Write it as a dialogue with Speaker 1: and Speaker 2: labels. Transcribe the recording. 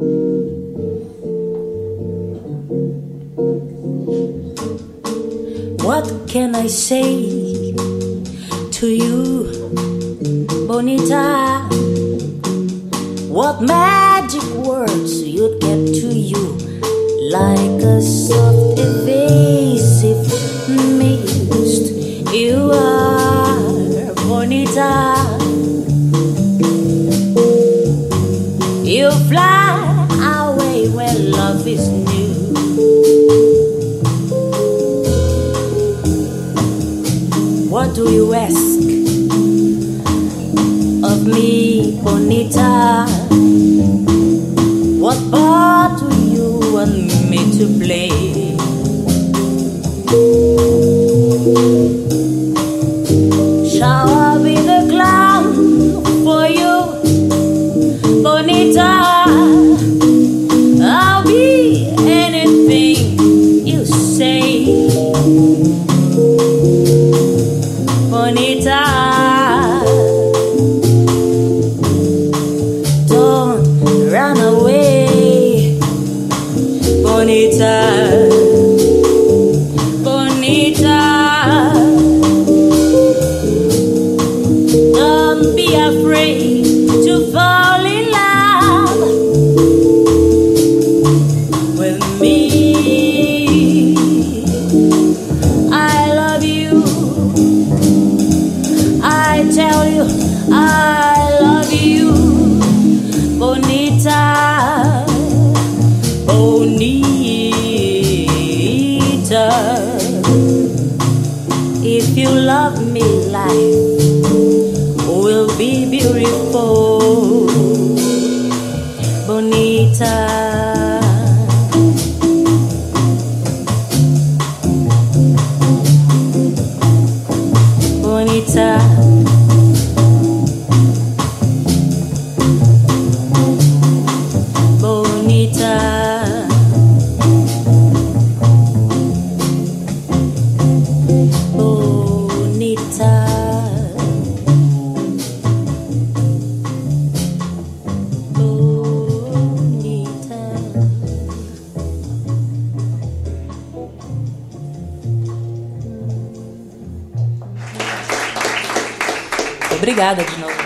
Speaker 1: What can I say to you, Bonita? What magic words you'd get to you, like a soft evasive mist. You are Bonita. You fly away where love is new. What do you ask of me, Bonita? What part do you want me to play? Shall I be the clown for you, Bonita? I'll be anything you say, Bonita. Don't run away, Bonita. Bonita, don't be afraid to fall in love with me. I love you, I tell you, I love you, Bonita, Bonita. If you love me, life will be beautiful, Bonita. Bonita. Bonita. Bonita. Obrigada de novo.